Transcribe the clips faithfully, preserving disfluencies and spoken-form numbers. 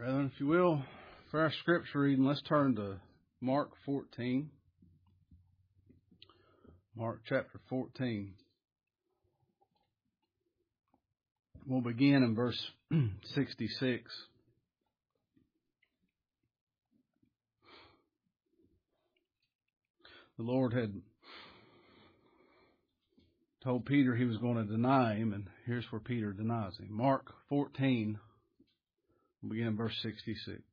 Brethren, if you will, for our scripture reading, let's turn to Mark fourteen. Mark chapter fourteen. We'll begin in verse sixty-six. The Lord had told Peter he was going to deny him, and here's where Peter denies him. Mark fourteen, we'll begin in verse sixty-six.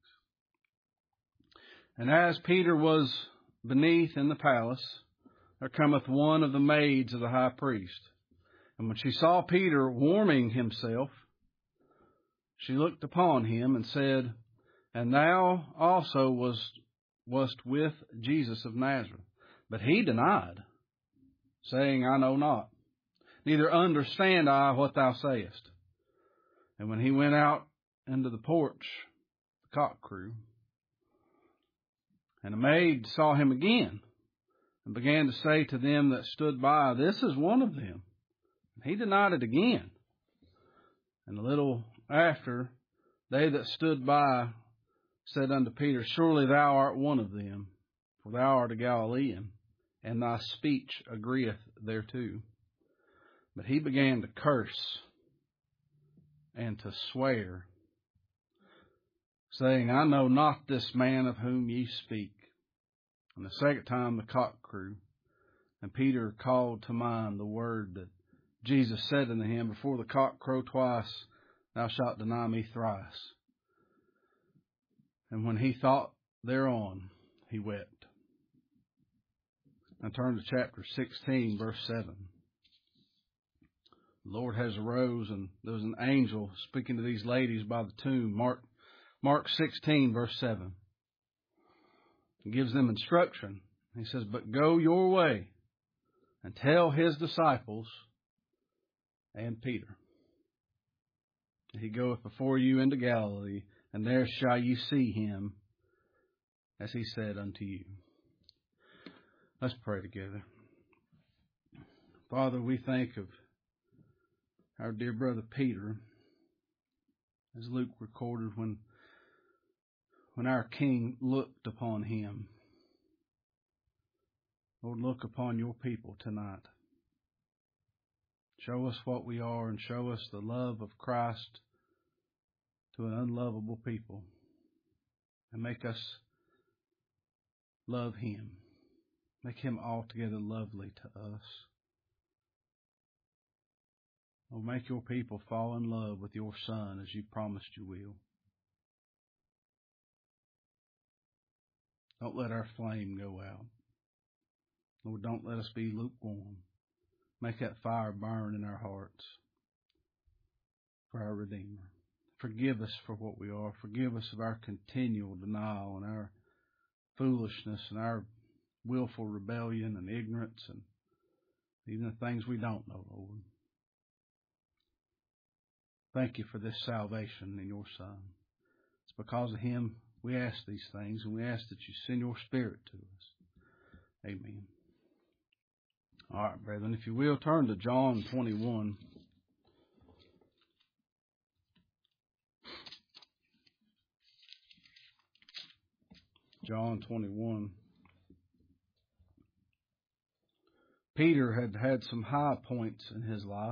And as Peter was beneath in the palace, there cometh one of the maids of the high priest. And when she saw Peter warming himself, she looked upon him and said, And thou also wast, wast with Jesus of Nazareth. But he denied, saying, I know not, neither understand I what thou sayest. And when he went out into the porch, the cock crew. And a maid saw him again, and began to say to them that stood by, This is one of them. And he denied it again. And a little after, they that stood by said unto Peter, Surely thou art one of them, for thou art a Galilean, and thy speech agreeth thereto. But he began to curse and to swear, saying, I know not this man of whom ye speak. And the second time the cock crew, and Peter called to mind the word that Jesus said unto him, Before the cock crow twice, thou shalt deny me thrice. And when he thought thereon, he wept. Now turn to chapter sixteen, verse seven. The Lord has arose, and there was an angel speaking to these ladies by the tomb. Mark, Mark sixteen, verse seven. He gives them instruction. He says, But go your way, and tell his disciples and Peter, He goeth before you into Galilee, and there shall you see him, as he said unto you. Let's pray together. Father, we think of our dear brother Peter, as Luke recorded, when, when our King looked upon him. Lord, look upon your people tonight. Show us what we are, and show us the love of Christ to an unlovable people, and make us love him. Make him altogether lovely to us. Oh, make your people fall in love with your Son as you promised you will. Don't let our flame go out. Lord, don't let us be lukewarm. Make that fire burn in our hearts for our Redeemer. Forgive us for what we are. Forgive us of our continual denial and our foolishness and our willful rebellion and ignorance and even the things we don't know, Lord. Thank you for this salvation in your Son. It's because of him we ask these things, and we ask that you send your Spirit to us. Amen. All right, brethren, if you will, turn to John twenty-one. John twenty-one. Peter had had some high points in his life.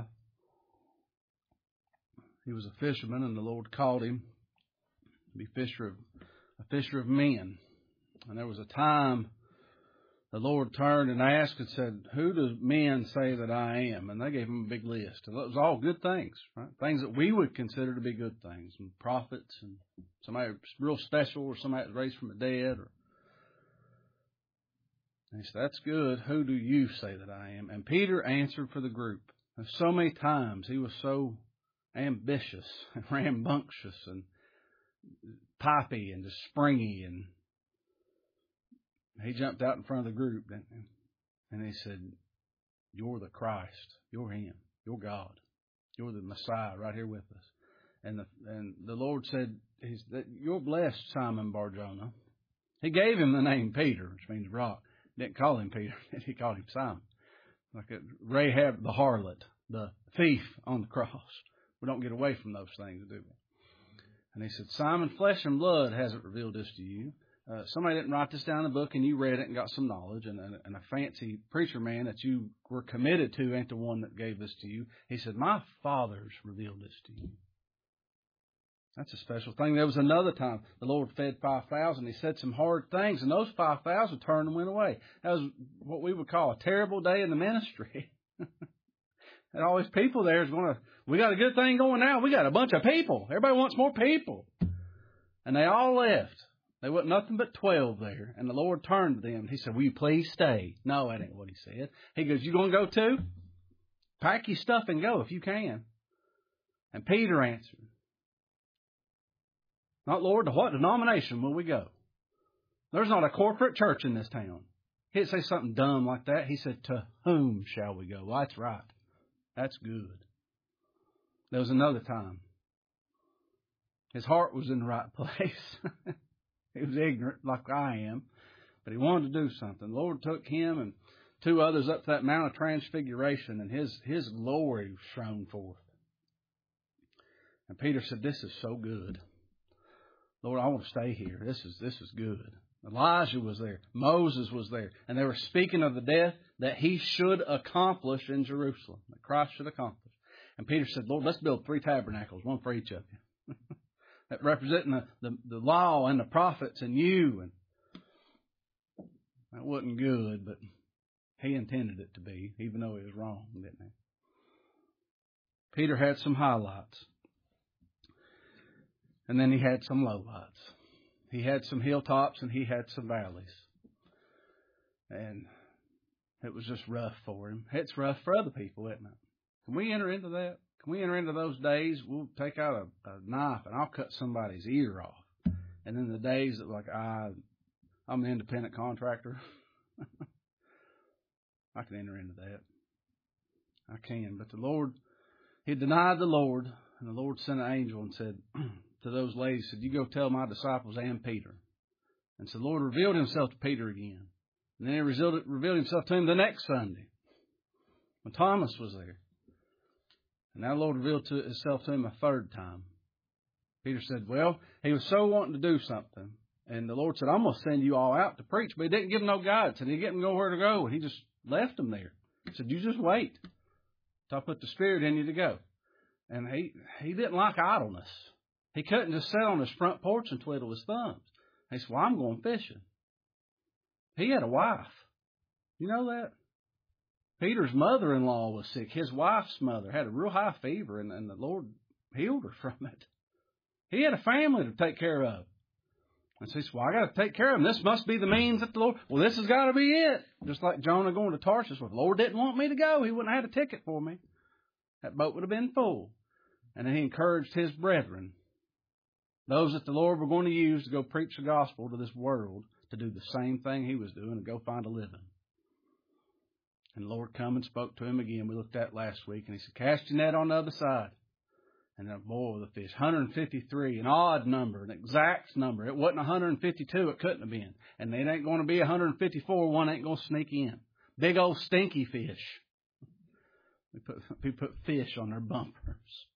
He was a fisherman, and the Lord called him to be fisher of, a fisher of men. And there was a time the Lord turned and asked and said, Who do men say that I am? And they gave him a big list. And it was all good things, right? Things that we would consider to be good things. And prophets, and somebody real special, or somebody that was raised from the dead. Or... And he said, That's good. Who do you say that I am? And Peter answered for the group. And so many times he was so ambitious and rambunctious and pipey and just springy, and he jumped out in front of the group, and he said, You're the Christ. You're him. You're God. You're the Messiah right here with us. And the, and the Lord said, he's, that You're blessed, Simon Bar-Jonah. He gave him the name Peter, which means rock. He didn't call him Peter. He called him Simon. Like a Rahab the harlot, the thief on the cross. We don't get away from those things, do we? And he said, Simon, flesh and blood hasn't revealed this to you. Uh, somebody didn't write this down in the book and you read it and got some knowledge, and, and, and a fancy preacher man that you were committed to ain't the one that gave this to you. He said, my Father's revealed this to you. That's a special thing. There was another time the Lord fed five thousand. He said some hard things, and those five thousand turned and went away. That was what we would call a terrible day in the ministry. And all these people there is going to, we got a good thing going now. We got a bunch of people. Everybody wants more people. And they all left. There wasn't nothing but twelve there. And the Lord turned to them. And he said, will you please stay? No, that ain't what he said. He goes, you going to go too? Pack your stuff and go if you can. And Peter answered, not Lord, to what denomination will we go? There's not a corporate church in this town. He didn't say something dumb like that. He said, to whom shall we go? Well, that's right. That's good. There was another time. His heart was in the right place. He was ignorant like I am, but he wanted to do something. The Lord took him and two others up to that Mount of Transfiguration, and his, his glory shone forth. And Peter said, this is so good. Lord, I want to stay here. This is, this is good. Elijah was there. Moses was there. And they were speaking of the death that he should accomplish in Jerusalem, that Christ should accomplish. And Peter said, Lord, let's build three tabernacles, one for each of you. That representing the, the, the law and the prophets and you. And that wasn't good, but he intended it to be, even though he was wrong, didn't he? Peter had some highlights. And then he had some lowlights. He had some hilltops and he had some valleys. And it was just rough for him. It's rough for other people, isn't it? Can we enter into that? Can we enter into those days? We'll take out a, a knife and I'll cut somebody's ear off. And then the days that like, I, I'm an independent contractor. I can enter into that. I can. But the Lord, he denied the Lord. And the Lord sent an angel and said to those ladies, said, you go tell my disciples and Peter. And so the Lord revealed himself to Peter again. And then he revealed, revealed himself to him the next Sunday when Thomas was there. And now the Lord revealed to himself to him a third time. Peter said, well, he was so wanting to do something. And the Lord said, I'm going to send you all out to preach. But he didn't give him no guidance. And he didn't know where to go. And he just left them there. He said, you just wait till I put the Spirit in you to go. And he, he didn't like idleness. He couldn't just sit on his front porch and twiddle his thumbs. He said, well, I'm going fishing. He had a wife. You know that? Peter's mother-in-law was sick. His wife's mother had a real high fever, and, and the Lord healed her from it. He had a family to take care of. And so he said, well, I got to take care of them. This must be the means that the Lord, well, this has got to be it. Just like Jonah going to Tarshish. Well, the Lord didn't want me to go. He wouldn't have had a ticket for me. That boat would have been full. And then he encouraged his brethren, those that the Lord were going to use to go preach the gospel to this world, to do the same thing he was doing, to go find a living. And the Lord come and spoke to him again. We looked at last week. And he said, cast your net on the other side. And then, boy, the fish, one hundred fifty-three, an odd number, an exact number. It wasn't one hundred fifty-two. It couldn't have been. And it ain't going to be one hundred fifty-four. One ain't going to sneak in. Big old stinky fish. We put, we put fish on their bumpers.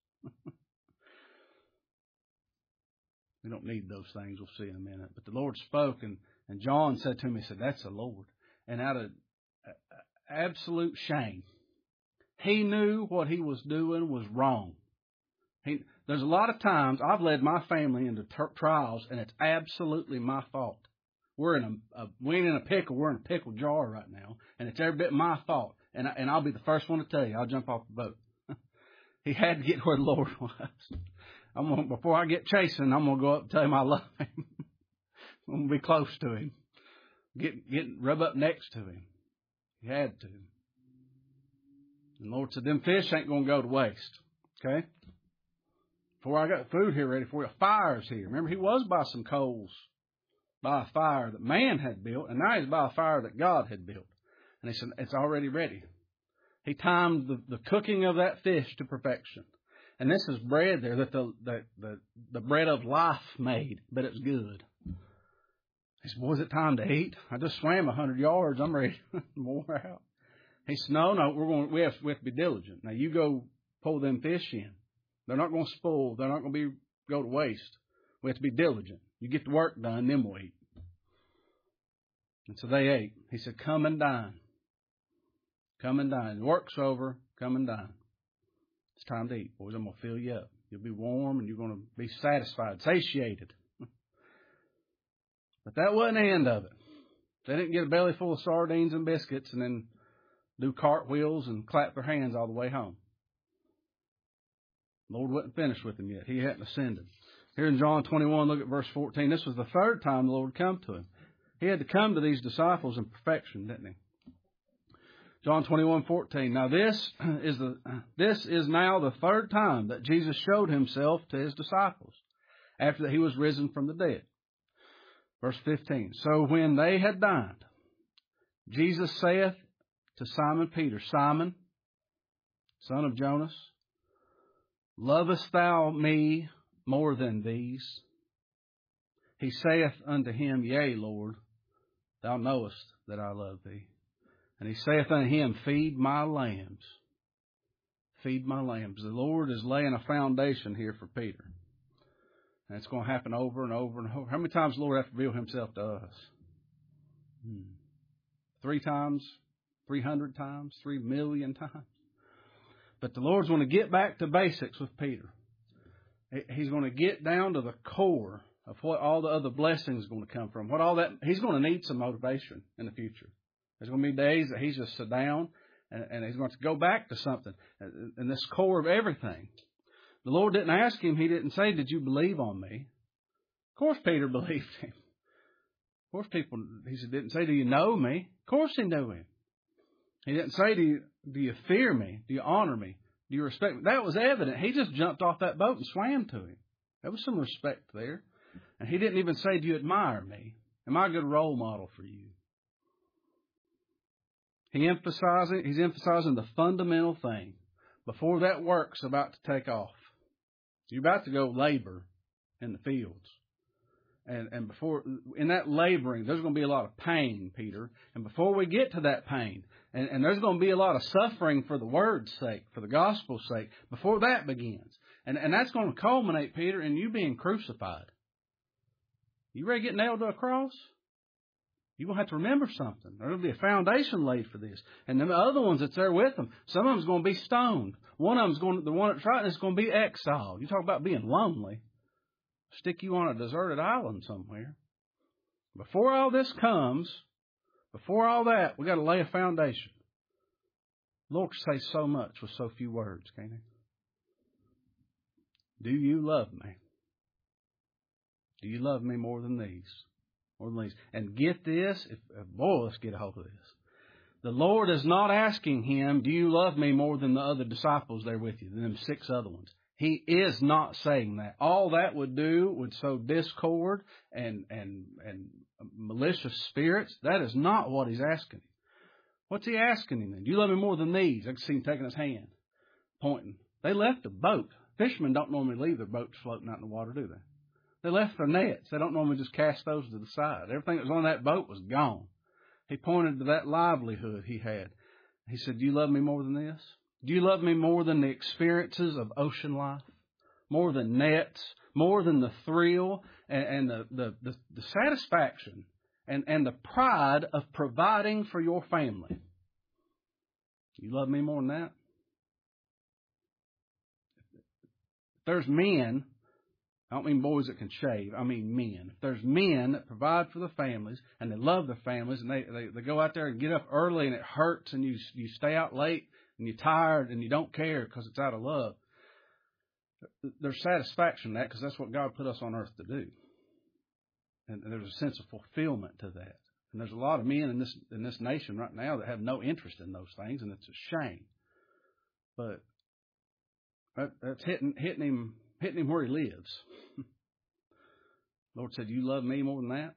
We don't need those things. We'll see in a minute. But the Lord spoke, and, and John said to me, he said, that's the Lord. And out of absolute shame, he knew what he was doing was wrong. He, there's a lot of times I've led my family into ter- trials, and it's absolutely my fault. We're in a, a we ain't in a pickle. We're in a pickle jar right now, and it's every bit my fault. And I, and I'll be the first one to tell you. I'll jump off the boat. He had to get where the Lord was. I'm gonna, before I get chasing, I'm gonna go up and tell him I love him. I'm gonna be close to him. Get get rub up next to him. He had to. And the Lord said, them fish ain't gonna go to waste. Okay? Before I got food here ready for you, a fire's here. Remember, he was by some coals, by a fire that man had built, and now he's by a fire that God had built. And he said, it's already ready. He timed the, the cooking of that fish to perfection. And this is bread there that the, the, the, the bread of life made, but it's good. He said, boy, is it time to eat? I just swam a hundred yards. I'm ready to more out. He said, no, no, we're going, we have, we have to be diligent. Now you go pull them fish in. They're not going to spoil. They're not going to be go to waste. We have to be diligent. You get the work done, then we'll eat. And so they ate. He said, come and dine. Come and dine. The work's over. Come and dine. It's time to eat. Boys, I'm going to fill you up. You'll be warm and you're going to be satisfied, satiated. But that wasn't the end of it. They didn't get a belly full of sardines and biscuits and then do cartwheels and clap their hands all the way home. The Lord wasn't finished with them yet. He hadn't ascended. Here in John twenty-one, look at verse fourteen. This was the third time the Lord come to him. He had to come to these disciples in perfection, didn't he? John twenty-one fourteen. Now this is the this is now the third time that Jesus showed himself to his disciples after that he was risen from the dead. Verse fifteen. So when they had dined, Jesus saith to Simon Peter, Simon, son of Jonas, lovest thou me more than these? He saith unto him, Yea, Lord, thou knowest that I love thee. And he saith unto him, Feed my lambs. Feed my lambs. The Lord is laying a foundation here for Peter. And it's going to happen over and over and over. How many times the Lord has to reveal himself to us? Hmm. Three times? Three hundred times? Three million times? But the Lord's going to get back to basics with Peter. He's going to get down to the core of what all the other blessings are going to come from. What all that he's going to need some motivation in the future. There's going to be days that he's just sit down and, and he's going to go back to something. And this core of everything. The Lord didn't ask him. He didn't say, did you believe on me? Of course Peter believed him. Of course people, he said, didn't say, do you know me? Of course he knew him. He didn't say, do you, do you fear me? Do you honor me? Do you respect me? That was evident. He just jumped off that boat and swam to him. There was some respect there. And he didn't even say, do you admire me? Am I a good role model for you? He emphasizing, he's emphasizing the fundamental thing. Before that work's about to take off. You're about to go labor in the fields. And, and before, in that laboring, there's going to be a lot of pain, Peter. And before we get to that pain, and, and there's going to be a lot of suffering for the word's sake, for the gospel's sake, before that begins. And, and that's going to culminate, Peter, in you being crucified. You ready to get nailed to a cross? You're going to have to remember something. There'll be a foundation laid for this. And then the other ones that's there with them, some of them's going to be stoned. One of them's going to, the one that's right is going to be exiled. You talk about being lonely. Stick you on a deserted island somewhere. Before all this comes, before all that, we got to lay a foundation. The Lord can say so much with so few words, can't he? Do you love me? Do you love me more than these? More than these. And get this, if, boy, let's get a hold of this. The Lord is not asking him, do you love me more than the other disciples there with you, than them six other ones? He is not saying that. All that would do would sow discord and, and, and malicious spirits. That is not what he's asking him. What's he asking him then? Do you love me more than these? I can see him taking his hand, pointing. They left the boat. Fishermen don't normally leave their boats floating out in the water, do they? They left their nets. They don't normally just cast those to the side. Everything that was on that boat was gone. He pointed to that livelihood he had. He said, do you love me more than this? Do you love me more than the experiences of ocean life? More than nets? More than the thrill and, and the, the, the, the satisfaction and, and the pride of providing for your family? You love me more than that? If there's men, I don't mean boys that can shave. I mean men. If there's men that provide for the families and they love their families and they, they, they go out there and get up early and it hurts and you you stay out late and you're tired and you don't care because it's out of love, there's satisfaction in that because that's what God put us on earth to do. And, and there's a sense of fulfillment to that. And there's a lot of men in this in this nation right now that have no interest in those things, and it's a shame. But that, that's hitting hitting him. Hitting him where he lives. Lord said, you love me more than that?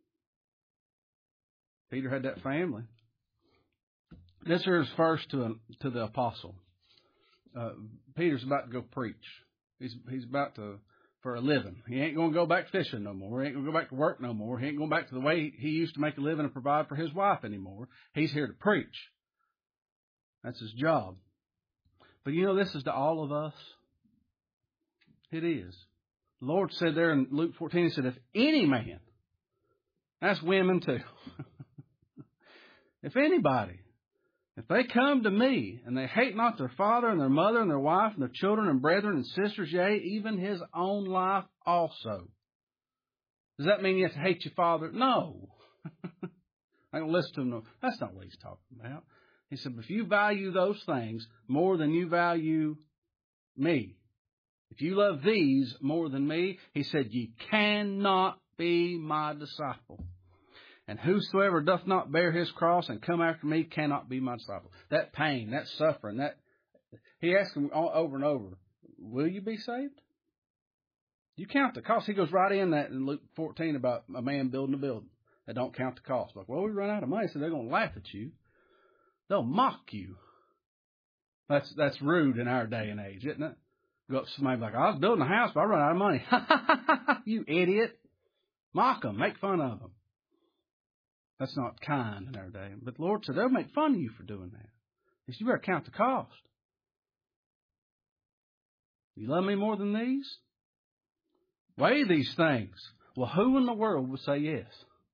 Peter had that family. This here is first to, a, to the apostle. Uh, Peter's about to go preach. He's, he's about to, for a living. He ain't going to go back fishing no more. He ain't going to go back to work no more. He ain't going back to the way he used to make a living and provide for his wife anymore. He's here to preach. That's his job. But you know, this is to all of us. It is. The Lord said there in Luke fourteen, He said, if any man, that's women too, if anybody, if they come to me and they hate not their father and their mother and their wife and their children and brethren and sisters, yea, even his own life also. Does that mean you have to hate your father? No. I don't listen to him. No. That's not what he's talking about. He said, if you value those things more than you value me, if you love these more than me, he said, ye cannot be my disciple. And whosoever doth not bear his cross and come after me cannot be my disciple. That pain, that suffering, that he asked him over and over, will you be saved? You count the cost. He goes right in that in Luke fourteen about a man building a building that don't count the cost. Like, well, we run out of money, so they're going to laugh at you. They'll mock you. That's that's rude in our day and age, isn't it? Go up to somebody like, I was building a house, but I run out of money. You idiot. Mock them. Make fun of them. That's not kind in our day. But the Lord said, they'll make fun of you for doing that. He said, you better count the cost. You love me more than these? Weigh these things. Well, who in the world would say yes?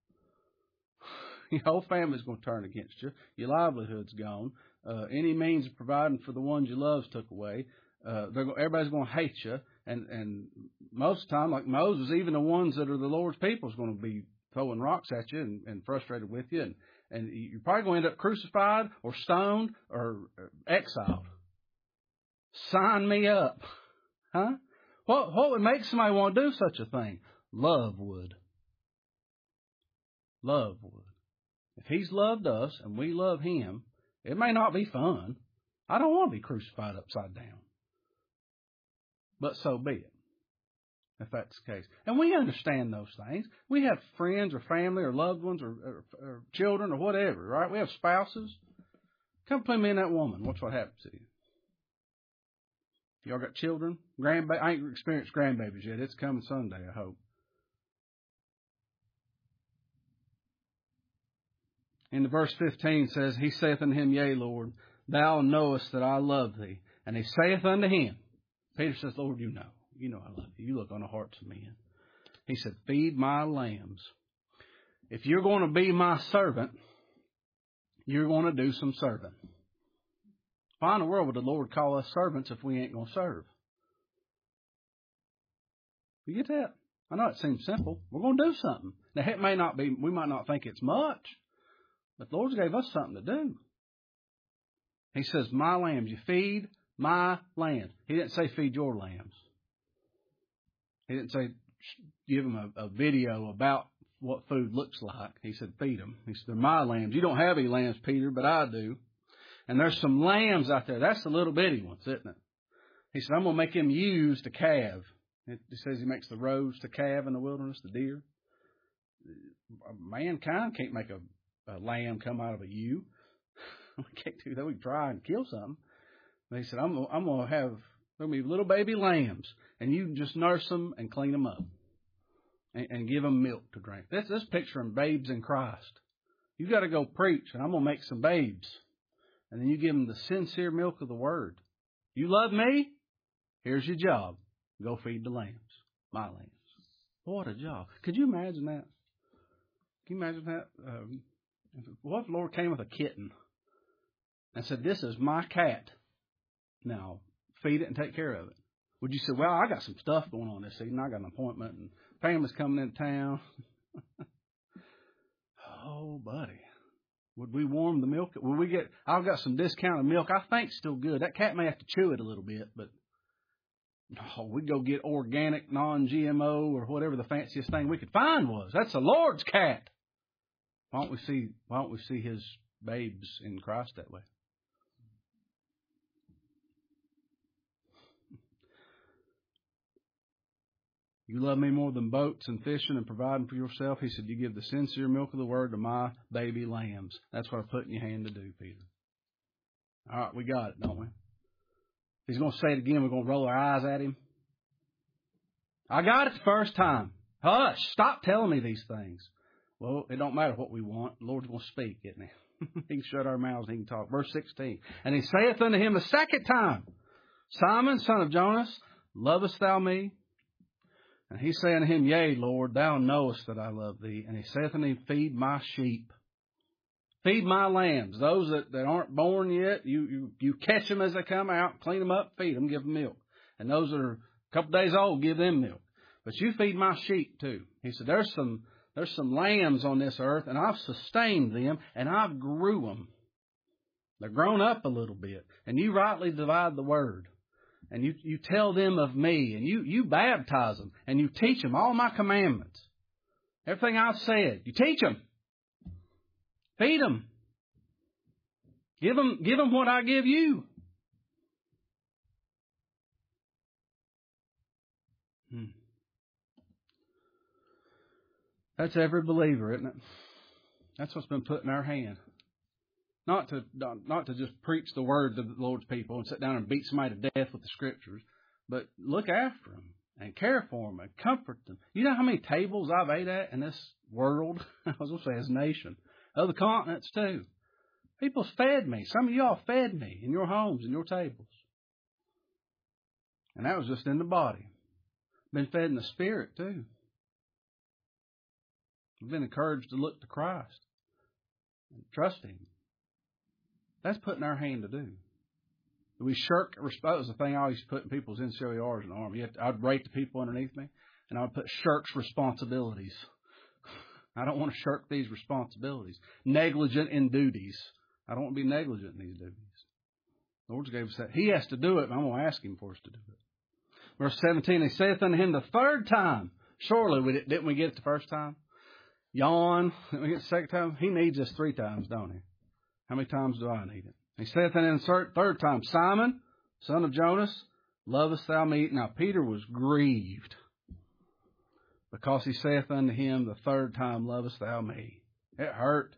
Your whole family's going to turn against you. Your livelihood's gone. Uh, any means of providing for the ones you love took away. Uh, they're go- everybody's going to hate you. And, and most of the time, like Moses, even the ones that are the Lord's people is going to be throwing rocks at you and, and frustrated with you. And, and you're probably going to end up crucified or stoned or exiled. Sign me up. Huh? What, what would make somebody want to do such a thing? Love would. Love would. If he's loved us and we love him, it may not be fun. I don't want to be crucified upside down. But so be it, if that's the case. And we understand those things. We have friends or family or loved ones or, or, or children or whatever, right? We have spouses. Come put me in that woman. Watch what happens to you. Y'all got children? Grandba- I ain't experienced grandbabies yet. It's coming Sunday, I hope. In the verse fifteen says, he saith unto him, yea, Lord, thou knowest that I love thee. And he saith unto him, Peter says, Lord, you know. You know I love you. You look on the hearts of men. He said, feed my lambs. If you're going to be my servant, you're going to do some serving. Why in the world would the Lord call us servants if we ain't going to serve? You get that? I know it seems simple. We're going to do something. Now, it may not be, we might not think it's much, but the Lord gave us something to do. He says, my lambs, you feed my lambs. He didn't say feed your lambs. He didn't say give them a, a video about what food looks like. He said feed them. He said, they're my lambs. You don't have any lambs, Peter, but I do. And there's some lambs out there. That's the little bitty ones, isn't it? He said, I'm going to make them ewes to calve. It says he makes the roes to calve in the wilderness, the deer. Mankind can't make a a lamb come out of a ewe. We can't do that. We can try and kill something. But he said, I'm, I'm going to have, there'll be little baby lambs, and you just nurse them and clean them up and, and give them milk to drink. That's this picturing babes in Christ. You got to go preach, and I'm going to make some babes. And then you give them the sincere milk of the word. You love me? Here's your job. Go feed the lambs, my lambs. What a job. Could you imagine that? Can you imagine that? Um, What if the Lord came with a kitten and said, this is my cat. Now, feed it and take care of it. Would you say, well, I got some stuff going on this evening. I got an appointment and family's coming into town. Oh, buddy. Would we warm the milk? Would we get, I've got some discounted milk. I think it's still good. That cat may have to chew it a little bit, but oh, we'd go get organic, non-G M O or whatever the fanciest thing we could find was. That's the Lord's cat. Why don't we see, why don't we see his babes in Christ that way? You love me more than boats and fishing and providing for yourself. He said, you give the sincere milk of the word to my baby lambs. That's what I put in your hand to do, Peter. All right, we got it, don't we? He's going to say it again. We're going to roll our eyes at him. I got it the first time. Hush, stop telling me these things. Well, it don't matter what we want. The Lord's going to speak, isn't he? He can shut our mouths and he can talk. Verse sixteen. And he saith unto him a second time, Simon, son of Jonas, lovest thou me? And he said unto him, Yea, Lord, thou knowest that I love thee. And he saith unto him, Feed my sheep. Feed my lambs. Those that, that aren't born yet, you, you, you catch them as they come out, clean them up, feed them, give them milk. And those that are a couple days old, give them milk. But you feed my sheep too. He said, there's some, there's some lambs on this earth, and I've sustained them, and I've grew them. They're grown up a little bit. And you rightly divide the word. And you, you tell them of me, and you, you baptize them, and you teach them all my commandments. Everything I've said, you teach them. Feed them. Give them, give them what I give you. Hmm. That's every believer, isn't it? That's what's been put in our hand. Not to not to just preach the word to the Lord's people and sit down and beat somebody to death with the Scriptures, but look after them and care for them and comfort them. You know how many tables I've ate at in this world? I was going to say this nation. Other continents too. People's fed me. Some of y'all fed me in your homes and your tables. And that was just in the body. Been fed in the spirit too. We've been encouraged to look to Christ and trust Him. That's put in our hand to do. We shirk responsibility. The thing I always put in people's N C O E Rs in the Army. I'd rate the people underneath me, and I would put shirks responsibilities. I don't want to shirk these responsibilities. Negligent in duties. I don't want to be negligent in these duties. The Lord gave us that. He has to do it, and I'm going to ask Him for us to do it. Verse seventeen, He saith unto him the third time. Surely, we didn't we get it the first time? Yawn. Didn't we get it the second time? He needs us three times, don't He? How many times do I need it? He saith unto him the third time, Simon, son of Jonas, lovest thou me? Now Peter was grieved, because he saith unto him the third time, lovest thou me? It hurt.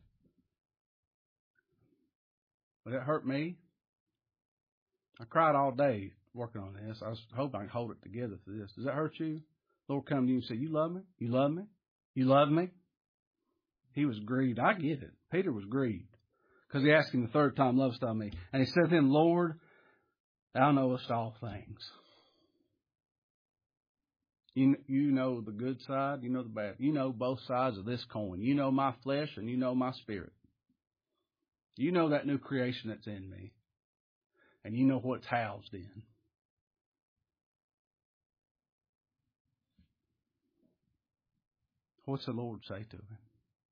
Would it hurt me? I cried all day working on this. I was hoping I can hold it together for this. Does that hurt you? The Lord come to you and say, you love me? You love me? You love me? He was grieved. I get it. Peter was grieved. Because he asked him the third time, lovest thou me? And he said to him, Lord, thou knowest all things. You, you know the good side, you know the bad. You know both sides of this coin. You know my flesh and you know my spirit. You know that new creation that's in me. And you know what's housed in. What's the Lord say to him?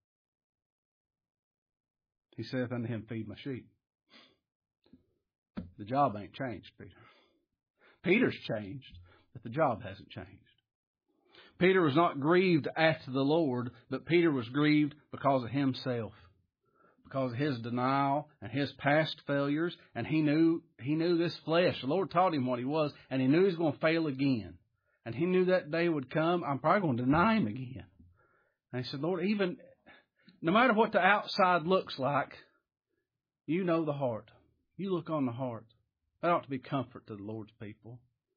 He saith unto him, feed my sheep. The job ain't changed, Peter. Peter's changed, but the job hasn't changed. Peter was not grieved after the Lord, but Peter was grieved because of himself. Because of his denial and his past failures. And he knew he knew this flesh. The Lord taught him what he was, and he knew he was going to fail again. And he knew that day would come, I'm probably going to deny him again. And he said, Lord, even no matter what the outside looks like, you know the heart. You look on the heart. That ought to be comfort to the Lord's people.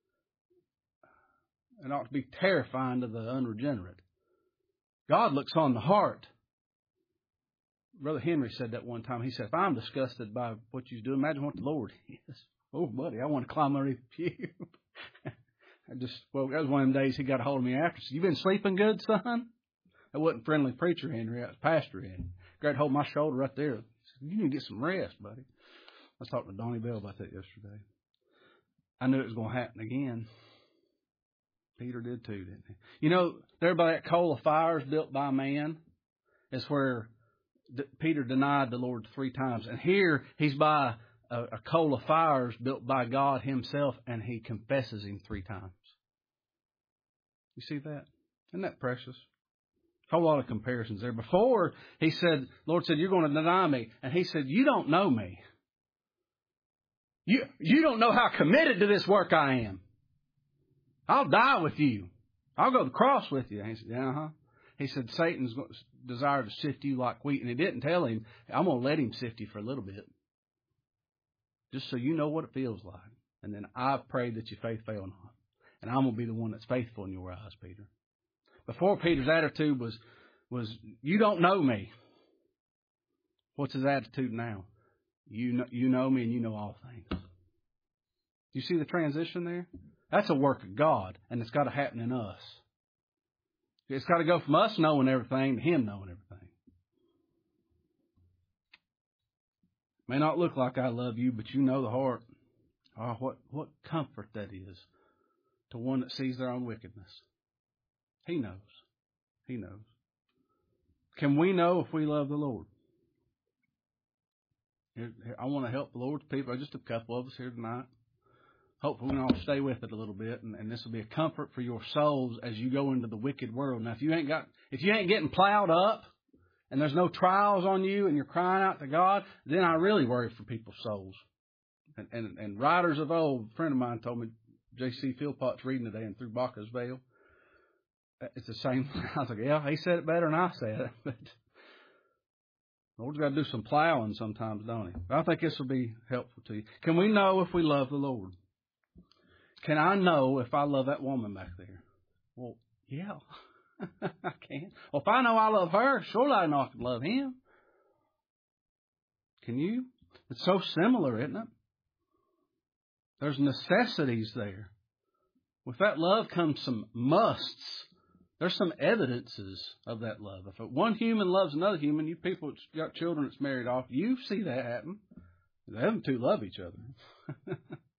It ought to be terrifying to the unregenerate. God looks on the heart. Brother Henry said that one time. He said, if I'm disgusted by what you do, imagine what the Lord is. Oh, buddy, I want to climb underneath the pew. I just, well, that was one of them days he got a hold of me after. He said, you been sleeping good, son? That wasn't friendly preacher Henry. That was Pastor Henry. Grabbed hold of my shoulder right there. He said, you need to get some rest, buddy. I was talking to Donnie Bell about that yesterday. I knew it was going to happen again. Peter did too, didn't he? You know, there by that coal of fires built by man is where Peter denied the Lord three times. And here he's by a, a coal of fires built by God Himself, and he confesses Him three times. You see that? Isn't that precious? A whole lot of comparisons there. Before, he said, Lord said, you're going to deny me. And he said, you don't know me. You, you don't know how committed to this work I am. I'll die with you. I'll go to the cross with you. And he said, yeah, uh-huh. He said, Satan's desire to sift you like wheat. And he didn't tell him, I'm going to let him sift you for a little bit. Just so you know what it feels like. And then I pray that your faith fail not. And I'm going to be the one that's faithful in your eyes, Peter. Before, Peter's attitude was, was you don't know me. What's his attitude now? You know, you know me and you know all things. You see the transition there? That's a work of God, and it's got to happen in us. It's got to go from us knowing everything to Him knowing everything. It may not look like I love you, but you know the heart. Oh, what, what comfort that is to one that sees their own wickedness. He knows. He knows. Can we know if we love the Lord? I want to help the Lord's people. Just a couple of us here tonight. Hopefully we can all stay with it a little bit, and, and this will be a comfort for your souls as you go into the wicked world. Now, if you ain't got, if you ain't getting plowed up, and there's no trials on you, and you're crying out to God, then I really worry for people's souls. And and, and writers of old, a friend of mine told me, J C Philpott's reading today, and through Bacchus Veil, it's the same. I was like, yeah, he said it better than I said it, but the Lord's got to do some plowing sometimes, don't He? But I think this will be helpful to you. Can we know if we love the Lord? Can I know if I love that woman back there? Well, yeah, I can. Well, if I know I love her, surely I know I can love Him. Can you? It's so similar, isn't it? There's necessities there. With that love comes some musts. There's some evidences of that love. If one human loves another human, you people that's got children that's married off, you see that happen. Them two love each other.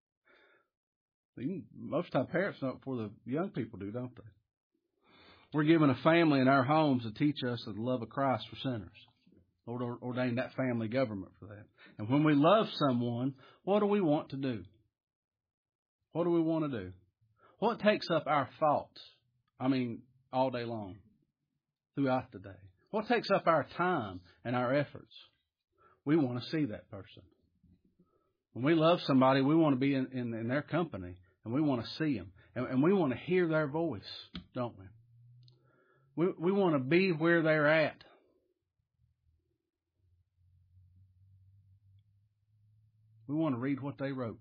Most of the parents know it before the young people do, don't they? We're given a family in our homes to teach us the love of Christ for sinners. Lord ordained that family government for that. And when we love someone, what do we want to do? What do we want to do? What takes up our thoughts? I mean, all day long, throughout the day. What takes up our time and our efforts? We want to see that person. When we love somebody, we want to be in, in, in their company, and we want to see them, and, and we want to hear their voice, don't we? We, we want to be where they're at. We want to read what they wrote.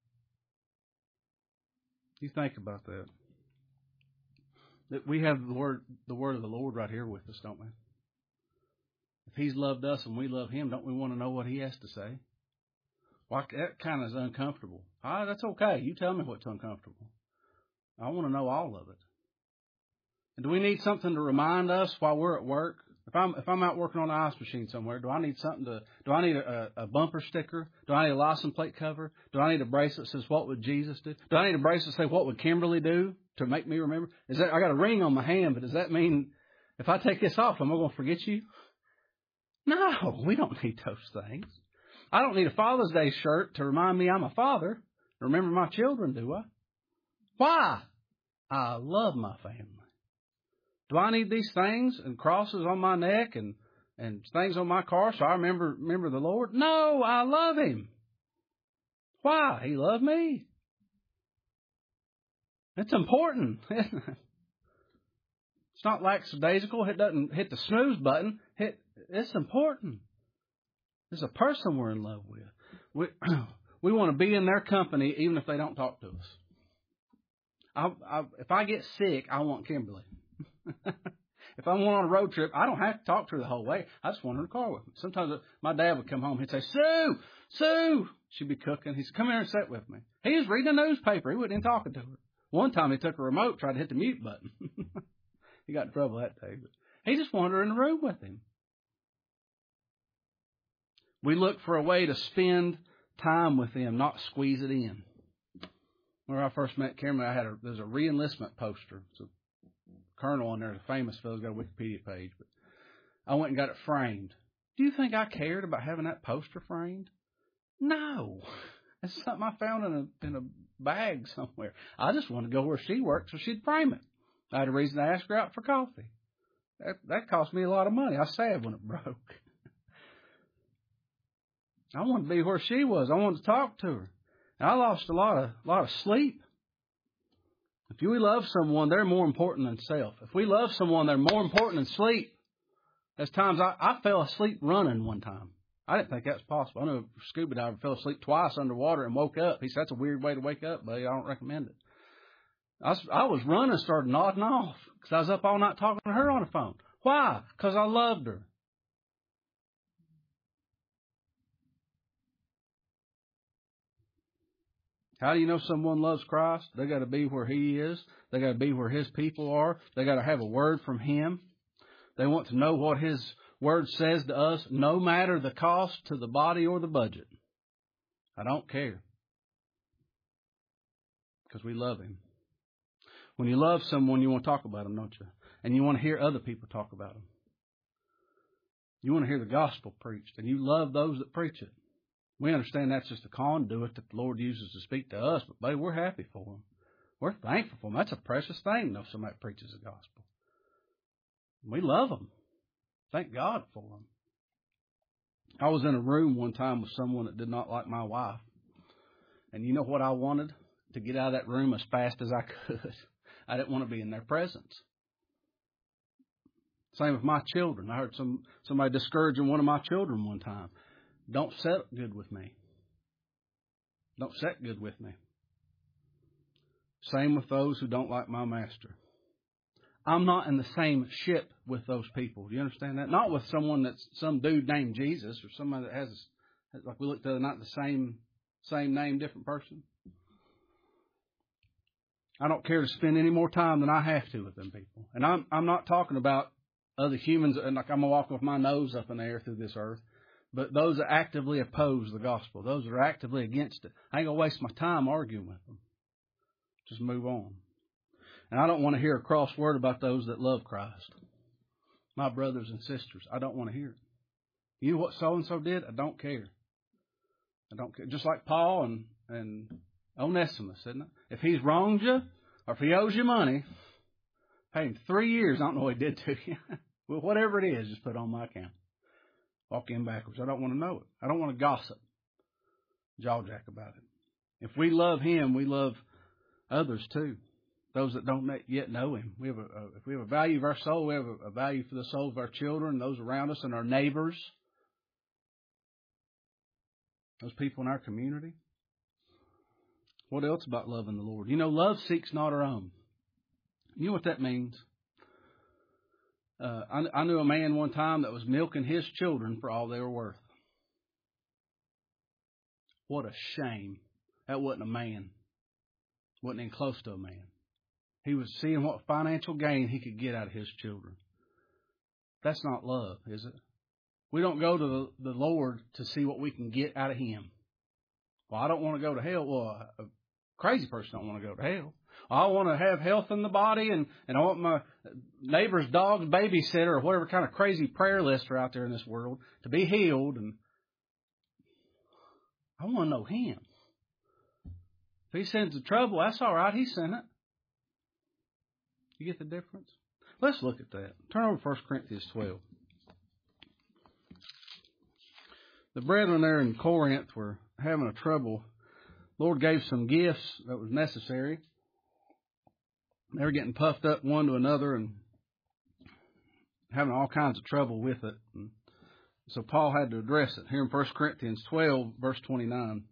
You think about that. That we have the word, the word of the Lord right here with us, don't we? If He's loved us and we love Him, don't we want to know what He has to say? Well, that kind of is uncomfortable. Ah, that's okay. You tell me what's uncomfortable. I want to know all of it. And do we need something to remind us while we're at work? If I'm if I'm out working on an ice machine somewhere, do I need something to? Do I need a, a bumper sticker? Do I need a license plate cover? Do I need a bracelet that says "What would Jesus do"? Do I need a bracelet that says "What would Kimberly do" to make me remember? Is that I got a ring on my hand, but does that mean if I take this off, am I going to forget you? No, we don't need those things. I don't need a Father's Day shirt to remind me I'm a father. Remember my children, do I? Why? I love my family. Do I need these things and crosses on my neck and, and things on my car so I remember remember the Lord? No, I love Him. Why? He loved me. It's important, isn't it? It's not lackadaisical. It doesn't hit the snooze button. Hit, it's important. It's a person we're in love with. We, we want to be in their company even if they don't talk to us. I, I, if I get sick, I want Kimberly. If I'm on a road trip, I don't have to talk to her the whole way. I just want her in the car with me. Sometimes my dad would come home. He'd say, Sue, Sue. She'd be cooking. He'd say, come here and sit with me. He was reading a newspaper. He wasn't even talking to her. One time he took a remote, tried to hit the mute button. He got in trouble that day. But he just wanted her in the room with him. We look for a way to spend time with them, not squeeze it in. When I first met Cameron, I had a, there's a re-enlistment poster. It's a colonel on there, a famous fellow, got a Wikipedia page. But I went and got it framed. Do you think I cared about having that poster framed? No. It's something I found in a in a bag somewhere. I just wanted to go where she worked so she'd frame it. I had a reason to ask her out for coffee. That, that cost me a lot of money. I was sad when it broke. I wanted to be where she was. I wanted to talk to her. And I lost a lot of lot of sleep. If we love someone, they're more important than self. If we love someone, they're more important than sleep. There's times I, I fell asleep running one time. I didn't think that was possible. I know a scuba diver fell asleep twice underwater and woke up. He said, that's a weird way to wake up, buddy. I don't recommend it. I was, I was running, started nodding off because I was up all night talking to her on the phone. Why? Because I loved her. How do you know someone loves Christ? They got to be where He is. They got to be where His people are. They got to have a word from Him. They want to know what His Word says to us, no matter the cost to the body or the budget. I don't care. Because we love Him. When you love someone, you want to talk about them, don't you? And you want to hear other people talk about them. You want to hear the gospel preached, and you love those that preach it. We understand that's just a conduit that the Lord uses to speak to us, but baby, we're happy for them. We're thankful for them. That's a precious thing, to know somebody preaches the gospel. We love them. Thank God for them. I was in a room one time with someone that did not like my wife. And you know what I wanted? To get out of that room as fast as I could. I didn't want to be in their presence. Same with my children. I heard some somebody discouraging one of my children one time. Don't set good with me. Don't set good with me. Same with those who don't like my master. I'm not in the same ship with those people. Do you understand that? Not with someone that's some dude named Jesus or somebody that has, like we looked at the other night, the same same name, different person. I don't care to spend any more time than I have to with them people. And I'm I'm not talking about other humans, and like I'm walking with my nose up in the air through this earth, but those that actively oppose the gospel, those that are actively against it. I ain't going to waste my time arguing with them. Just move on. And I don't want to hear a cross word about those that love Christ. My brothers and sisters, I don't want to hear it. You know what so-and-so did? I don't care. I don't care. Just like Paul and, and Onesimus, isn't it? If he's wronged you, or if he owes you money, pay him three years. I don't know what he did to you. Well, whatever it is, just put it on my account. Walk in backwards. I don't want to know it. I don't want to gossip, jawjack about it. If we love Him, we love others too. Those that don't yet know Him. We have a, a, if we have a value of our soul, we have a, a value for the souls of our children, those around us, and our neighbors. Those people in our community. What else about loving the Lord? You know, love seeks not our own. You know what that means? Uh, I, I knew a man one time that was milking his children for all they were worth. What a shame. That wasn't a man. Wasn't even close to a man. He was seeing what financial gain he could get out of his children. That's not love, is it? We don't go to the, the Lord to see what we can get out of Him. Well, I don't want to go to hell. Well, a crazy person don't want to go to hell. I want to have health in the body, and, and I want my neighbor's dog's babysitter or whatever kind of crazy prayer lists are out there in this world to be healed. And I want to know Him. If He sends the trouble, that's all right. He sent it. You get the difference? Let's look at that. Turn over to First Corinthians twelve. The brethren there in Corinth were having a trouble. Lord gave some gifts that was necessary. They were getting puffed up one to another and having all kinds of trouble with it. And so Paul had to address it here in First Corinthians twelve, verse twenty-nine.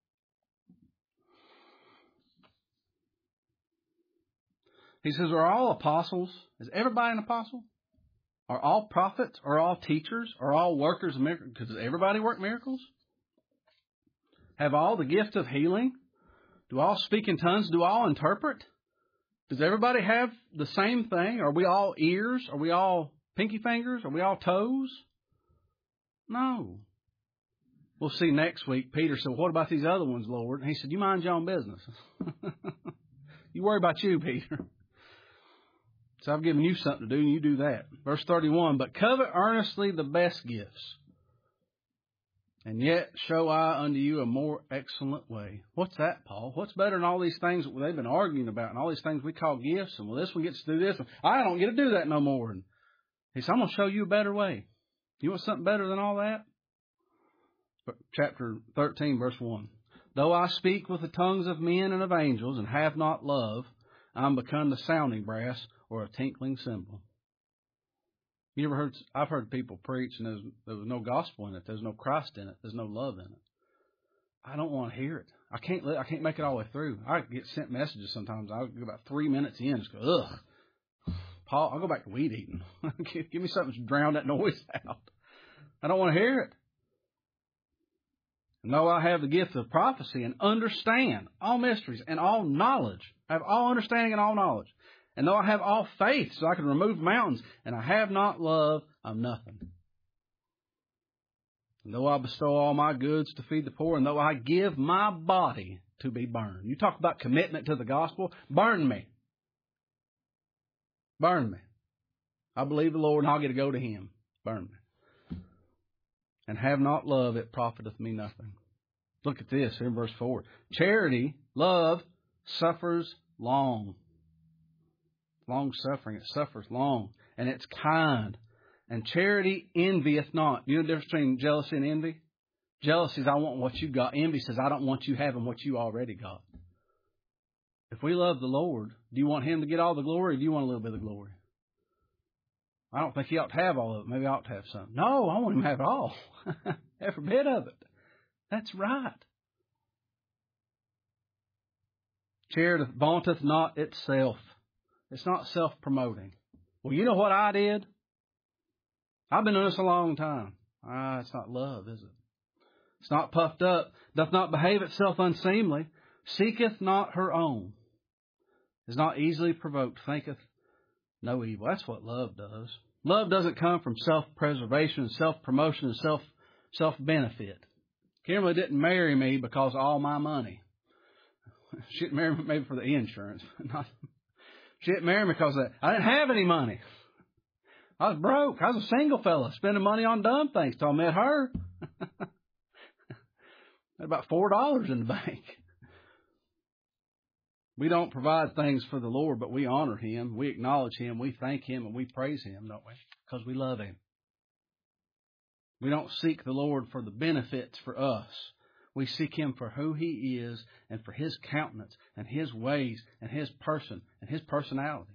He says, are all apostles? Is everybody an apostle? Are all prophets? Are all teachers? Are all workers of miracles? Does everybody work miracles? Have all the gift of healing? Do all speak in tongues? Do all interpret? Does everybody have the same thing? Are we all ears? Are we all pinky fingers? Are we all toes? No. We'll see next week. Peter said, what about these other ones, Lord? And He said, you mind your own business. You worry about you, Peter. So I've given you something to do, and you do that. Verse thirty-one, but covet earnestly the best gifts, and yet show I unto you a more excellent way. What's that, Paul? What's better than all these things that they've been arguing about, and all these things we call gifts, and well, this one gets to do this, and I don't get to do that no more. And he said, I'm going to show you a better way. You want something better than all that? Chapter thirteen, verse one. Though I speak with the tongues of men and of angels, and have not love, I'm become the sounding brass, or a tinkling cymbal. You ever heard? I've heard people preach, and there's, there was no gospel in it. There's no Christ in it. There's no love in it. I don't want to hear it. I can't. I can't make it all the way through. I get sent messages sometimes. I'll go about three minutes in, just go, ugh. Paul, I'll go back to weed eating. give, give me something to drown that noise out. I don't want to hear it. And though I have the gift of prophecy and understand all mysteries and all knowledge, I have all understanding and all knowledge. And though I have all faith so I can remove mountains, and I have not love, I'm nothing. And though I bestow all my goods to feed the poor, and though I give my body to be burned. You talk about commitment to the gospel. Burn me. Burn me. I believe the Lord, and I'll get to go to Him. Burn me. And have not love, it profiteth me nothing. Look at this in verse four. Charity, love, suffers long. Long suffering, it suffers long. And it's kind. And charity envieth not. You know the difference between jealousy and envy? Jealousy is I want what you got. Envy says I don't want you having what you already got. If we love the Lord, do you want Him to get all the glory, or do you want a little bit of glory? I don't think He ought to have all of it. Maybe I ought to have some. No, I want Him to have it all. Every bit of it. That's right. Charity vaunteth not itself. It's not self-promoting. Well, you know what I did? I've been doing this a long time. Ah, it's not love, is it? It's not puffed up. Doth not behave itself unseemly. Seeketh not her own. Is not easily provoked. Thinketh no evil. That's what love does. Love doesn't come from self-preservation and self-promotion and self, self-benefit. Kimberly didn't marry me because of all my money. She didn't marry me maybe for the insurance. She didn't marry me because I didn't have any money. I was broke. I was a single fella spending money on dumb things till I met her. Had about four dollars in the bank. We don't provide things for the Lord, but we honor Him. We acknowledge Him. We thank Him and we praise Him, don't we? Because we love Him. We don't seek the Lord for the benefits for us. We seek Him for who He is and for His countenance and His ways and His person and His personality.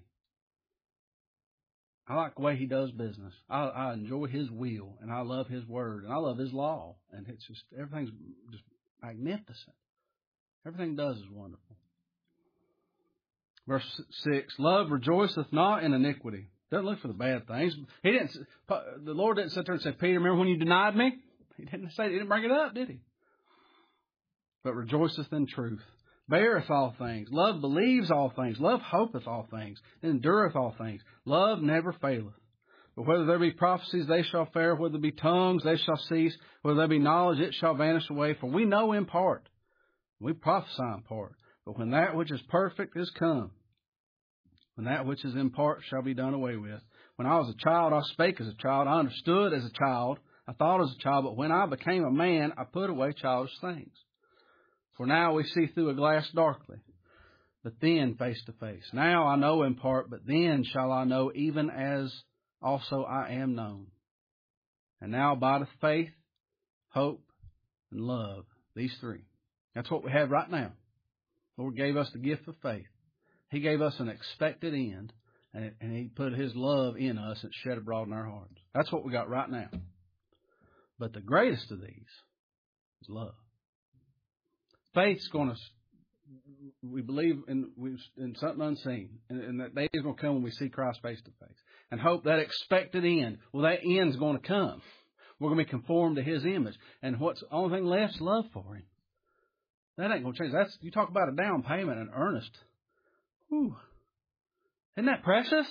I like the way He does business. I, I enjoy His will, and I love His word, and I love His law. And it's just, everything's just magnificent. Everything He does is wonderful. Verse six, love rejoiceth not in iniquity. Doesn't look for the bad things. He didn't. The Lord didn't sit there and say, Peter, remember when you denied me? He didn't say, he didn't bring it up, did He? But rejoiceth in truth. Beareth all things. Love believes all things. Love hopeth all things. Endureth all things. Love never faileth. But whether there be prophecies, they shall fail. Whether there be tongues, they shall cease. Whether there be knowledge, it shall vanish away. For we know in part. We prophesy in part. But when that which is perfect is come, when that which is in part shall be done away with. When I was a child, I spake as a child. I understood as a child. I thought as a child. But when I became a man, I put away childish things. For now we see through a glass darkly, but then face to face. Now I know in part, but then shall I know even as also I am known. And now abideth faith, hope, and love. These three. That's what we have right now. The Lord gave us the gift of faith. He gave us an expected end, and, it, and He put His love in us and shed abroad in our hearts. That's what we got right now. But the greatest of these is love. Faith's going to, we believe in, in something unseen, and, and that day is going to come when we see Christ face to face. And hope that expected end, well, that end's going to come. We're going to be conformed to His image. And what's the only thing left is love for Him. That ain't going to change. That's, you talk about a down payment, an earnest. Whew. Isn't that precious?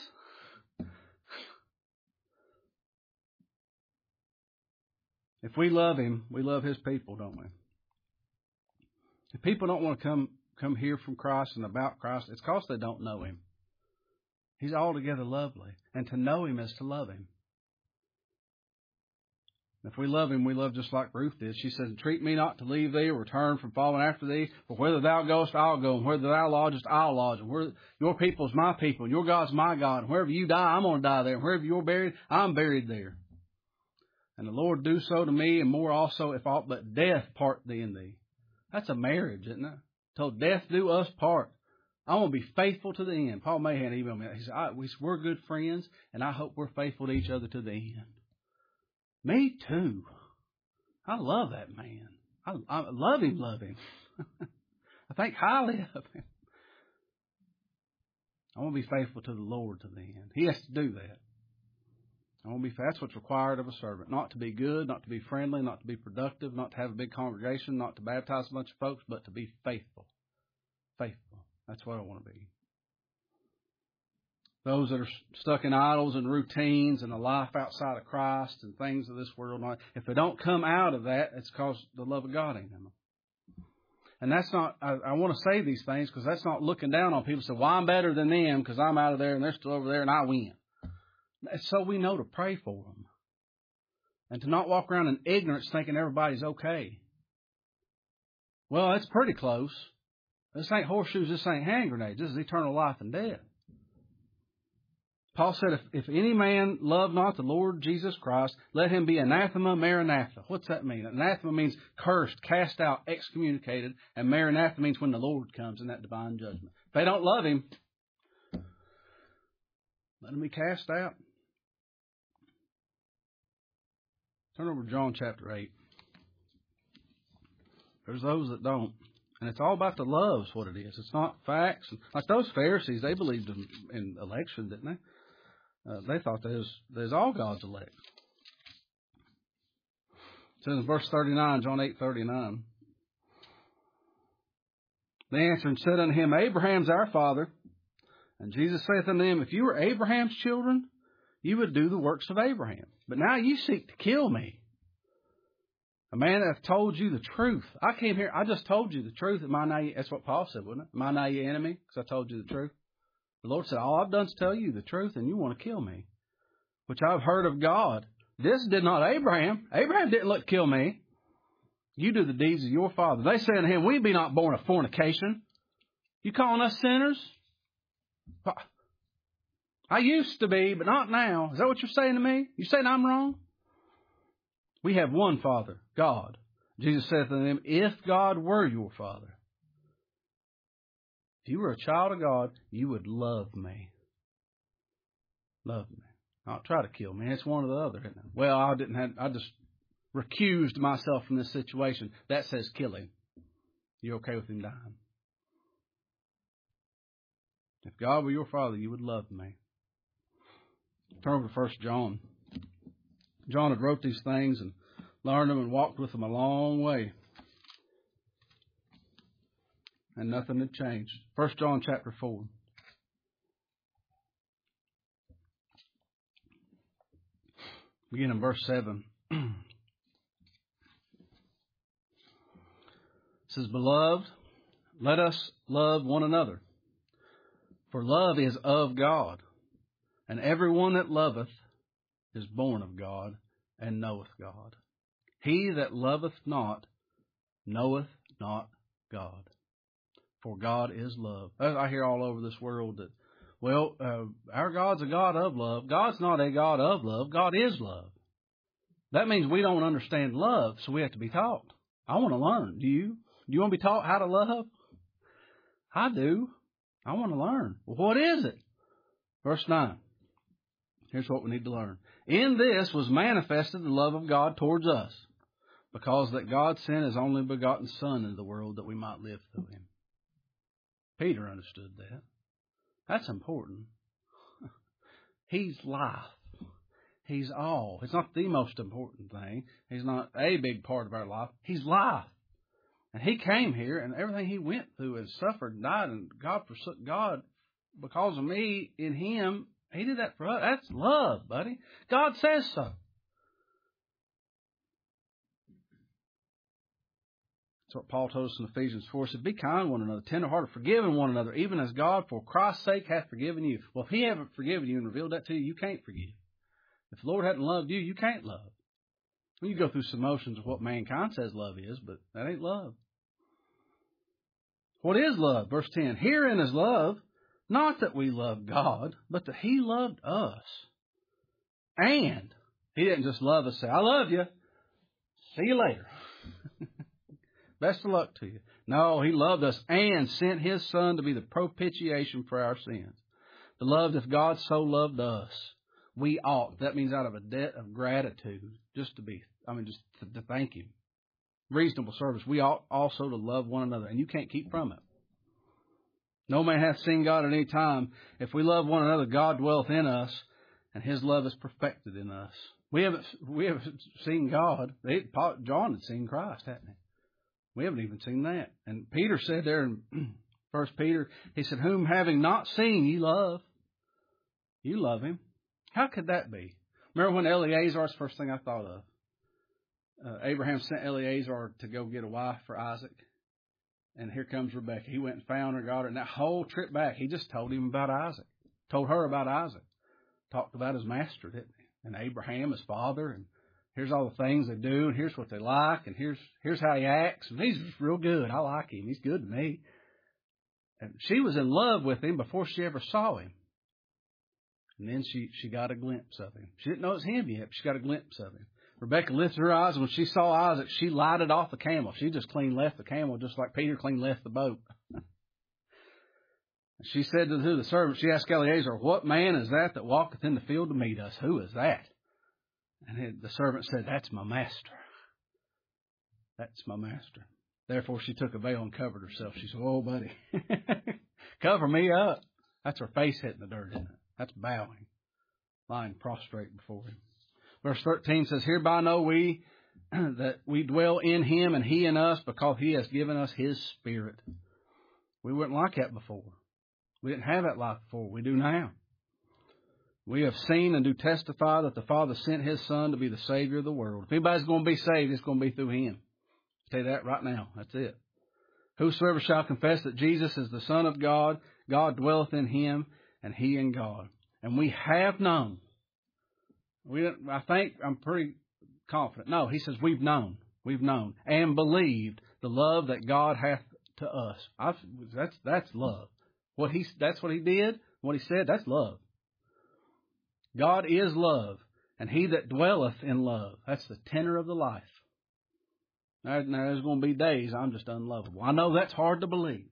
If we love Him, we love His people, don't we? If people don't want to come come hear from Christ and about Christ, it's because they don't know Him. He's altogether lovely. And to know Him is to love Him. If we love Him, we love just like Ruth did. She said, entreat me not to leave thee or return from following after thee. For whither thou goest, I'll go. And whither thou lodgest, I'll lodge. And where your people is my people. And your God's my God. And wherever you die, I'm going to die there. And wherever you're buried, I'm buried there. And the Lord do so to me, and more also, if aught but death part thee and thee. That's a marriage, isn't it? Till death do us part. I want to be faithful to the end. Paul Mahan emailed me. He said, I, we're good friends, and I hope we're faithful to each other to the end. Me too. I love that man. I, I love him, love him. I think highly of him. I want to be faithful to the Lord to the end. He has to do that. I want to be, that's what's required of a servant. Not to be good, not to be friendly, not to be productive, not to have a big congregation, not to baptize a bunch of folks, but to be faithful. Faithful. That's what I want to be. Those that are stuck in idols and routines and a life outside of Christ and things of this world, if they don't come out of that, it's because the love of God ain't in them. And that's not, I, I want to say these things because that's not looking down on people. So, well, I'm better than them because I'm out of there and they're still over there and I win. So we know to pray for them. And to not walk around in ignorance thinking everybody's okay. Well, that's pretty close. This ain't horseshoes, this ain't hand grenades. This is eternal life and death. Paul said, if, if any man love not the Lord Jesus Christ, let him be anathema, maranatha. What's that mean? Anathema means cursed, cast out, excommunicated. And maranatha means when the Lord comes in that divine judgment. If they don't love him, let him be cast out. Turn over to John chapter eight. There's those that don't. And it's all about the love is what it is. It's not facts. Like those Pharisees, they believed in, in election, didn't they? Uh, they thought they was, they was all God's elect. It says in verse thirty-nine, John eight thirty-nine. They answered and said unto him, Abraham's our father. And Jesus saith unto them, if you were Abraham's children, you would do the works of Abraham. But now you seek to kill me, a man that hath told you the truth. I came here, I just told you the truth. Am I now, that's what Paul said, wasn't it? Am I now your enemy? Because I told you the truth. The Lord said, all I've done is tell you the truth, and you want to kill me, which I've heard of God. This did not Abraham. Abraham didn't look to kill me. You do the deeds of your father. They said to him, we be not born of fornication. You calling us sinners? I used to be, but not now. Is that what you're saying to me? You saying I'm wrong? We have one Father, God. Jesus said to them, if God were your Father, if you were a child of God, you would love me. Love me. Not try to kill me. It's one or the other, isn't it? Well, I didn't have, I just recused myself from this situation. That says kill him. You okay with him dying? If God were your Father, you would love me. Turn over to First John. John had wrote these things and learned them and walked with them a long way. And nothing had changed. First John chapter four. Begin in verse seven. It says, Beloved, let us love one another. For love is of God. And everyone that loveth is born of God and knoweth God. He that loveth not knoweth not God. For God is love. I hear all over this world that, well, uh, our God's a God of love. God's not a God of love. God is love. That means we don't understand love, so we have to be taught. I want to learn. Do you? Do you want to be taught how to love? I do. I want to learn. Well, what is it? Verse nine. Here's what we need to learn. In this was manifested the love of God towards us, because that God sent His only begotten Son into the world that we might live through Him. Peter understood that. That's important. He's life. He's all. It's not the most important thing. He's not a big part of our life. He's life. And He came here, and everything He went through and suffered and died, and God forsook God because of me in Him. He did that for us. That's love, buddy. God says so. That's what Paul told us in Ephesians four. He said, be kind one another, tenderhearted, forgiving one another, even as God for Christ's sake hath forgiven you. Well, if He haven't forgiven you and revealed that to you, you can't forgive. If the Lord hadn't loved you, you can't love. Well, you go through some motions of what mankind says love is, but that ain't love. What is love? Verse ten. Herein is love, not that we love God, but that He loved us. And He didn't just love us, say, I love you. See you later. Best of luck to you. No, He loved us and sent His Son to be the propitiation for our sins. Beloved, if God so loved us, we ought, that means out of a debt of gratitude, just to be, I mean, just to, to thank Him. Reasonable service. We ought also to love one another, and you can't keep from it. No man hath seen God at any time. If we love one another, God dwelleth in us, and His love is perfected in us. We haven't we haven't seen God. They, Paul, John had seen Christ, hadn't he? We haven't even seen that. And Peter said there in First Peter, he said, "Whom having not seen, ye love." You love Him. How could that be? Remember when Eleazar, the first thing I thought of. Uh, Abraham sent Eleazar to go get a wife for Isaac. And here comes Rebekah. He went and found her, got her. And that whole trip back, he just told him about Isaac. Told her about Isaac. Talked about his master, didn't he? And Abraham, his father. And here's all the things they do. And here's what they like. And here's here's how he acts. And he's real good. I like him. He's good to me. And she was in love with him before she ever saw him. And then she, she got a glimpse of him. She didn't know it was him yet, but she got a glimpse of him. Rebekah lifted her eyes, and when she saw Isaac, she lighted off the camel. She just clean left the camel, just like Peter clean left the boat. She said to the servant, she asked Eleazar, "What man is that that walketh in the field to meet us? Who is that?" And the servant said, "That's my master. That's my master." Therefore, she took a veil and covered herself. She said, "Oh, buddy, cover me up." That's her face hitting the dirt, isn't it? That's bowing, lying prostrate before Him. Verse thirteen says, "Hereby know we that we dwell in Him and He in us, because He has given us His Spirit." We weren't like that before. We didn't have that life before. We do now. "We have seen and do testify that the Father sent His Son to be the Savior of the world." If anybody's going to be saved, it's going to be through Him. I'll tell you that right now. That's it. "Whosoever shall confess that Jesus is the Son of God, God dwelleth in Him, and He in God." And we have known. We, I think I'm pretty confident. No, he says we've known. We've known and believed the love that God hath to us. I've, that's that's love. What he that's what He did. What He said. That's love. God is love, and He that dwelleth in love. That's the tenor of the life. Now, now there's going to be days I'm just unlovable. I know that's hard to believe.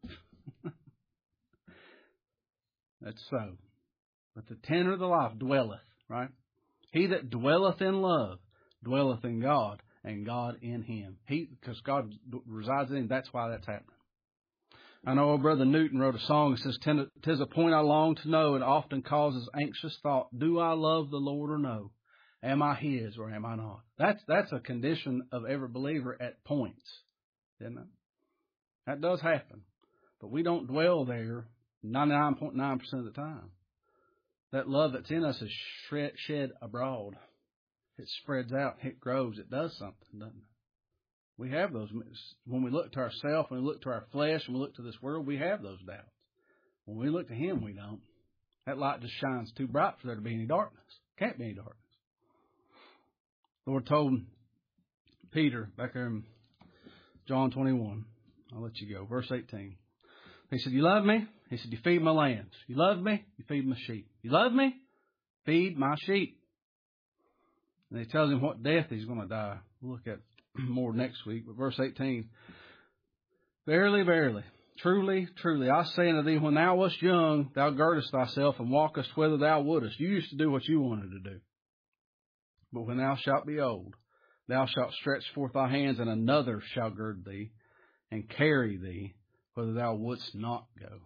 That's so. But the tenor of the life dwelleth, right? He that dwelleth in love dwelleth in God, and God in him. He, because God resides in him, that's why that's happening. I know old Brother Newton wrote a song that says, "'Tis a point I long to know, and often causes anxious thought. Do I love the Lord or no? Am I His or am I not?" That's that's a condition of every believer at points, isn't it? That does happen. But we don't dwell there ninety-nine point nine percent of the time. That love that's in us is shed abroad. It spreads out, it grows, it does something, doesn't it? We have those. When we look to ourselves, when we look to our flesh, when we look to this world, we have those doubts. When we look to Him, we don't. That light just shines too bright for there to be any darkness. Can't be any darkness. The Lord told Peter back there in John twenty-one, I'll let you go, verse eighteen. He said, "You love me?" He said, "You feed my lambs." "You love me?" "You feed my sheep." "You love me?" "Feed my sheep." And he tells him what death he's going to die. We'll look at more next week. But verse eighteen, "Verily, verily, truly, truly, I say unto thee, when thou wast young, thou girdest thyself and walkest whither thou wouldest." You used to do what you wanted to do. "But when thou shalt be old, thou shalt stretch forth thy hands, and another shall gird thee and carry thee whither thou wouldst not go."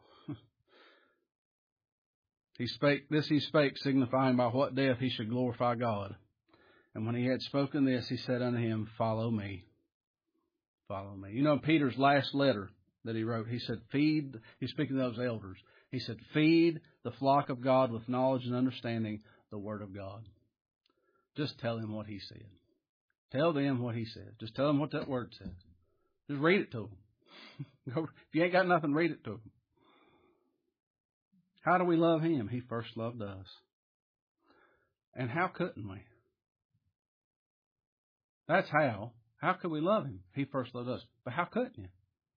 He spake, this he spake, signifying by what death he should glorify God. And when he had spoken this, he said unto him, "Follow me. Follow me." You know, Peter's last letter that he wrote, he said, feed, he's speaking to those elders. He said, "Feed the flock of God with knowledge and understanding the word of God." Just tell him what he said. Tell them what he said. Just tell them what that word says. Just read it to them. If you ain't got nothing, read it to them. How do we love Him? He first loved us. And how couldn't we? That's how. How could we love Him? He first loved us. But how couldn't you?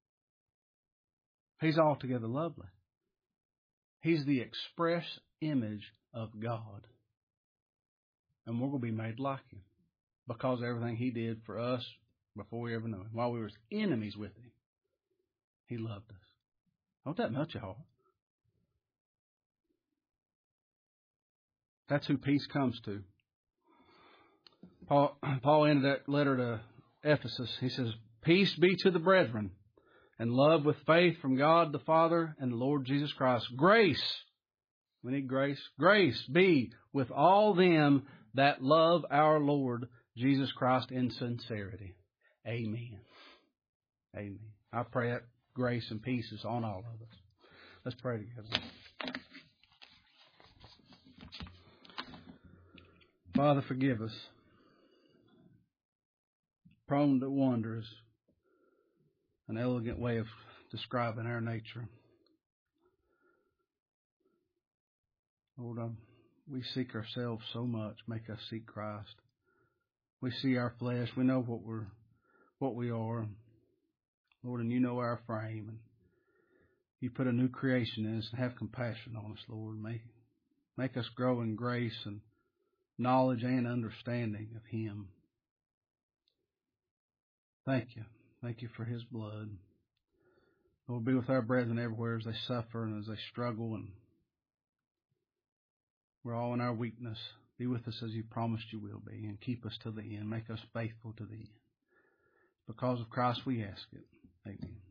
He's altogether lovely. He's the express image of God. And we're going to be made like Him because of everything He did for us before we ever knew Him. While we were enemies with Him, He loved us. Don't that melt your heart? That's who peace comes to. Paul, Paul ended that letter to Ephesus. He says, "Peace be to the brethren, and love with faith from God the Father and the Lord Jesus Christ." Grace. We need grace. Grace be with all them that love our Lord Jesus Christ in sincerity. Amen. Amen. I pray that grace and peace is on all of us. Let's pray together. Father, forgive us. Prone to wonder is an elegant way of describing our nature. Lord, um, we seek ourselves so much. Make us seek Christ. We see our flesh. We know what we're, what we are, Lord, and you know our frame. And you put a new creation in us and have compassion on us, Lord. Make make us grow in grace and knowledge and understanding of Him. Thank you. Thank you for His blood. Lord, be with our brethren everywhere as they suffer and as they struggle, and we're all in our weakness. Be with us as you promised you will be, and keep us to the end. Make us faithful to the end. Because of Christ we ask it. Amen.